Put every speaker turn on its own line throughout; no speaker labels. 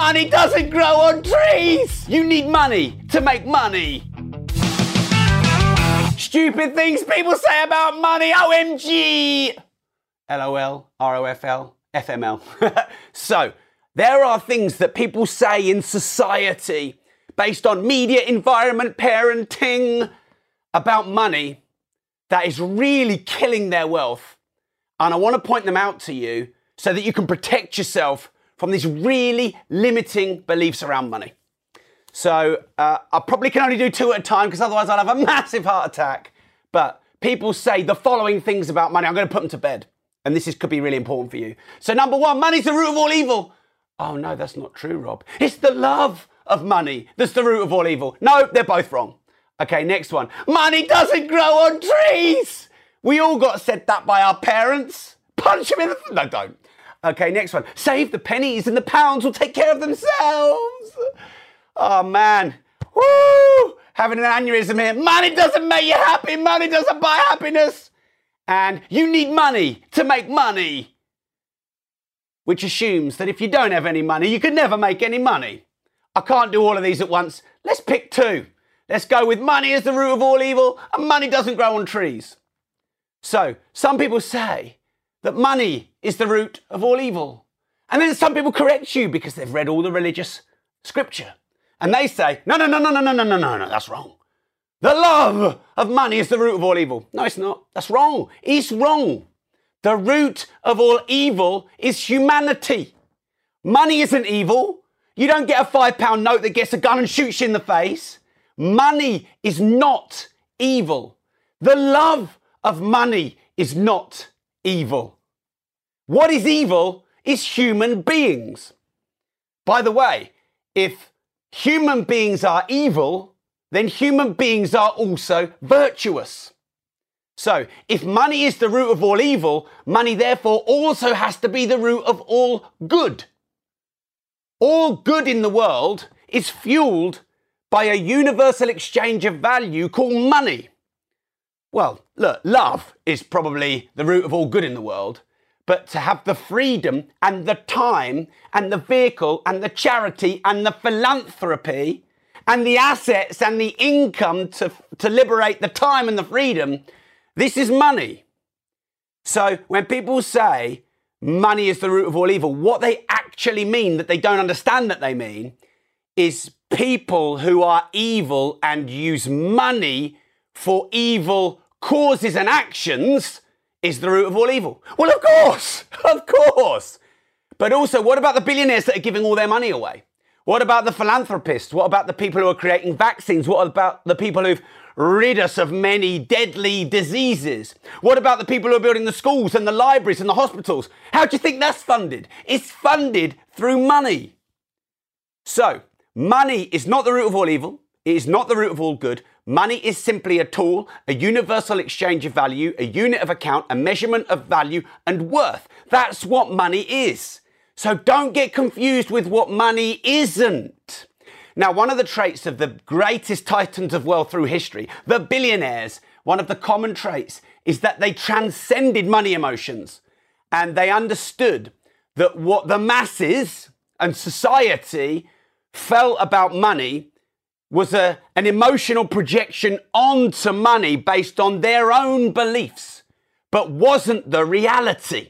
Money doesn't grow on trees. You need money to make money. Stupid things people say about money. OMG. LOL, ROFL, FML. So, there are things that people say in society based on media, environment, parenting about money that is really killing their wealth. And I want to point them out to you so that you can protect yourself from these really limiting beliefs around money. So I probably can only do 2 at a time because otherwise I'll have a massive heart attack. But people say the following things about money. I'm going to put them to bed. And this could be really important for you. So number 1, money's the root of all evil. Oh no, that's not true, Rob. It's the love of money that's the root of all evil. No, they're both wrong. Okay, next one. Money doesn't grow on trees. We all got said that by our parents. Punch them in the... No, don't. Okay, next one. Save the pennies and the pounds will take care of themselves. Oh, man. Woo! Having an aneurysm here. Money doesn't make you happy. Money doesn't buy happiness. And you need money to make money. Which assumes that if you don't have any money, you can never make any money. I can't do all of these at once. Let's pick 2. Let's go with money is the root of all evil and money doesn't grow on trees. So, some people say that money is the root of all evil. And then some people correct you because they've read all the religious scripture. And they say, no, that's wrong. The love of money is the root of all evil. No, it's not. That's wrong. It's wrong. The root of all evil is humanity. Money isn't evil. You don't get a £5 note that gets a gun and shoots you in the face. Money is not evil. The love of money is not evil. What is evil is human beings. By the way, if human beings are evil, then human beings are also virtuous. So, if money is the root of all evil, money therefore also has to be the root of all good. All good in the world is fueled by a universal exchange of value called money. Well, look, love is probably the root of all good in the world, but to have the freedom and the time and the vehicle and the charity and the philanthropy and the assets and the income to liberate the time and the freedom, this is money. So when people say money is the root of all evil, what they actually mean, that they don't understand that they mean, is people who are evil and use money for evil causes and actions is the root of all evil. Well, of course. But also, what about the billionaires that are giving all their money away? What about the philanthropists? What about the people who are creating vaccines? What about the people who've rid us of many deadly diseases? What about the people who are building the schools and the libraries and the hospitals? How do you think that's funded? It's funded through money. So, money is not the root of all evil. It is not the root of all good. Money is simply a tool, a universal exchange of value, a unit of account, a measurement of value and worth. That's what money is. So don't get confused with what money isn't. Now, one of the traits of the greatest titans of wealth through history, the billionaires, one of the common traits is that they transcended money emotions and they understood that what the masses and society felt about money was an emotional projection onto money based on their own beliefs, but wasn't the reality.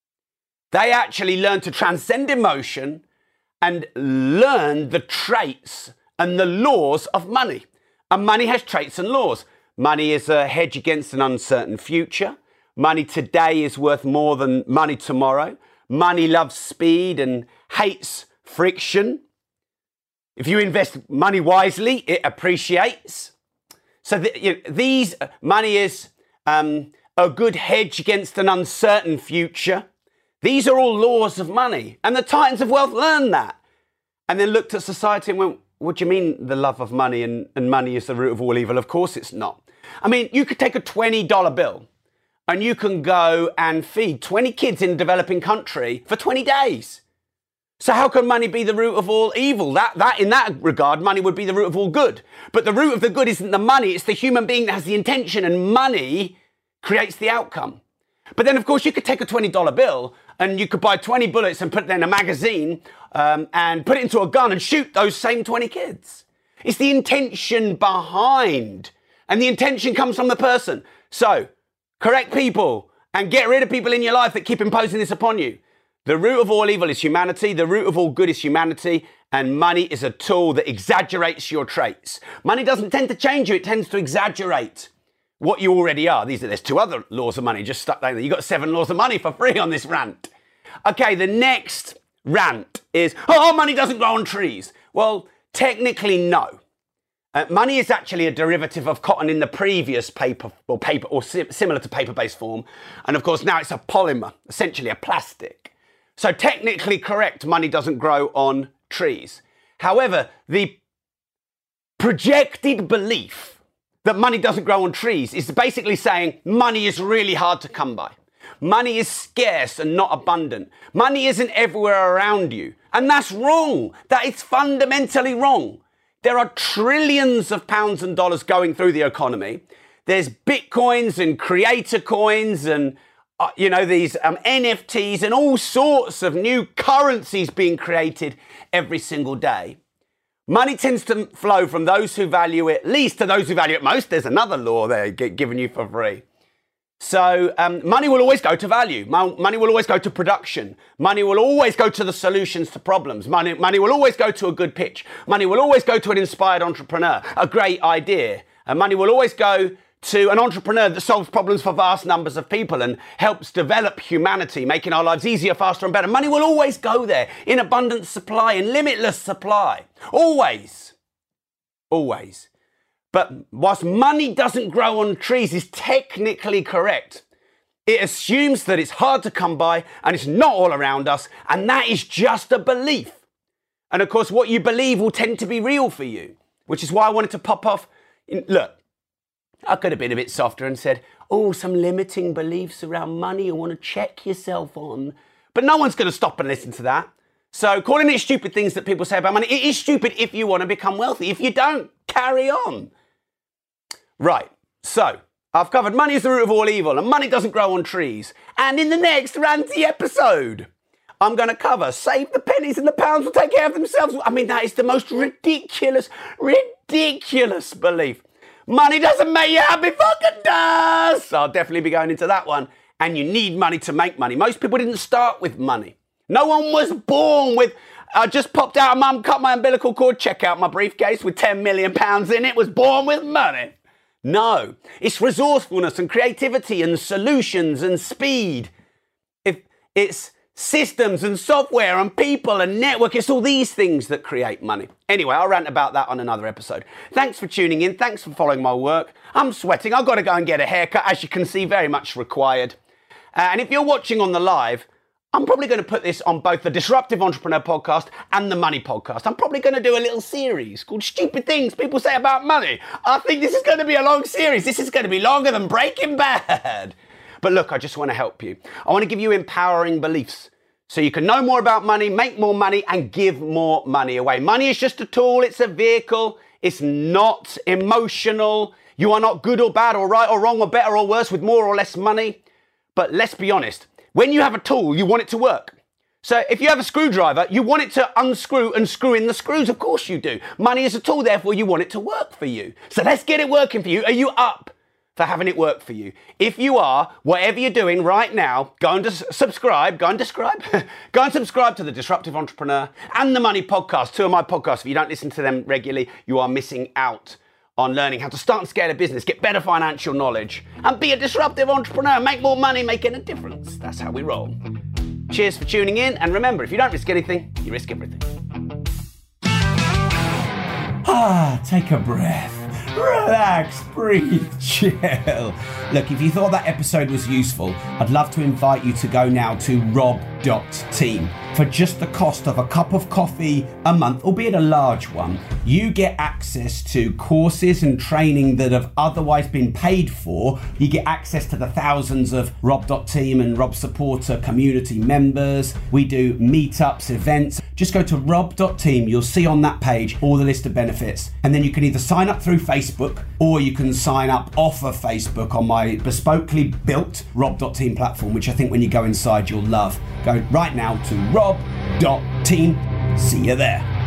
They actually learned to transcend emotion and learn the traits and the laws of money. And money has traits and laws. Money is a hedge against an uncertain future. Money today is worth more than money tomorrow. Money loves speed and hates friction. If you invest money wisely, it appreciates. So money is a good hedge against an uncertain future. These are all laws of money. And the titans of wealth learned that. And then looked at society and went, what do you mean the love of money and money is the root of all evil? Of course it's not. I mean, you could take a $20 bill and you can go and feed 20 kids in a developing country for 20 days. So how can money be the root of all evil? In that regard, money would be the root of all good. But the root of the good isn't the money, it's the human being that has the intention, and money creates the outcome. But then, of course, you could take a $20 bill and you could buy 20 bullets and put it in a magazine and put it into a gun and shoot those same 20 kids. It's the intention behind, and the intention comes from the person. So, correct people and get rid of people in your life that keep imposing this upon you. The root of all evil is humanity. The root of all good is humanity. And money is a tool that exaggerates your traits. Money doesn't tend to change you. It tends to exaggerate what you already are. There's 2 other laws of money just stuck down there. You got 7 laws of money for free on this rant. Okay, the next rant is, money doesn't grow on trees. Well, technically, no. Money is actually a derivative of cotton in the previous paper or similar to paper-based form. And of course, now it's a polymer, essentially a plastic. So technically correct, money doesn't grow on trees. However, the projected belief that money doesn't grow on trees is basically saying money is really hard to come by. Money is scarce and not abundant. Money isn't everywhere around you. And that's wrong. That is fundamentally wrong. There are trillions of pounds and dollars going through the economy. There's Bitcoins and creator coins and these NFTs and all sorts of new currencies being created every single day. Money tends to flow from those who value it least to those who value it most. There's another law there given you for free. So money will always go to value. Money will always go to production. Money will always go to the solutions to problems. Money will always go to a good pitch. Money will always go to an inspired entrepreneur, a great idea. And money will always go to an entrepreneur that solves problems for vast numbers of people and helps develop humanity, making our lives easier, faster and better. Money will always go there in abundant supply, in limitless supply. Always. Always. But whilst money doesn't grow on trees is technically correct, it assumes that it's hard to come by and it's not all around us, and that is just a belief. And of course, what you believe will tend to be real for you, which is why I wanted to pop off. Look, I could have been a bit softer and said, some limiting beliefs around money you want to check yourself on. But no one's going to stop and listen to that. So calling it stupid things that people say about money, it is stupid if you want to become wealthy. If you don't, carry on. Right, so I've covered money is the root of all evil and money doesn't grow on trees. And in the next ranty episode, I'm going to cover save the pennies and the pounds will take care of themselves. I mean, that is the most ridiculous belief. Money doesn't make you happy, fucking does. So I'll definitely be going into that one. And you need money to make money. Most people didn't start with money. No one was born with, I just popped out, mum, cut my umbilical cord, check out my briefcase with 10 million pounds in it, was born with money. No, it's resourcefulness and creativity and solutions and speed. It's systems and software and people and network. It's all these things that create money. Anyway, I'll rant about that on another episode. Thanks for tuning in. Thanks for following my work. I'm sweating. I've got to go and get a haircut, as you can see, very much required. And if you're watching on the live, I'm probably going to put this on both the Disruptive Entrepreneur podcast and the Money podcast. I'm probably going to do a little series called Stupid Things People Say About Money. I think this is going to be a long series. This is going to be longer than Breaking Bad. But look, I just want to help you. I want to give you empowering beliefs so you can know more about money, make more money, and give more money away. Money is just a tool. It's a vehicle. It's not emotional. You are not good or bad or right or wrong or better or worse with more or less money. But let's be honest. When you have a tool, you want it to work. So if you have a screwdriver, you want it to unscrew and screw in the screws. Of course you do. Money is a tool, therefore you want it to work for you. So let's get it working for you. Are you up for having it work for you? If you are, whatever you're doing right now, go and subscribe to the Disruptive Entrepreneur and the Money podcast, 2 of my podcasts. If you don't listen to them regularly, you are missing out on learning how to start and scale a business, get better financial knowledge, and be a disruptive entrepreneur, make more money, making a difference. That's how we roll. Cheers for tuning in, and remember, if you don't risk anything, you risk everything.
Take a breath. Relax, breathe, chill. Look, if you thought that episode was useful, I'd love to invite you to go now to robdouglas.com rob.team. For just the cost of a cup of coffee a month, albeit a large one, you get access to courses and training that have otherwise been paid for. You get access to the thousands of rob.team and Rob supporter community members. We do meetups, events. Just go to rob.team. You'll see on that page all the list of benefits. And then you can either sign up through Facebook or you can sign up off of Facebook on my bespokely built rob.team platform, which I think when you go inside, you'll love. Go right now to rob.team. See you there.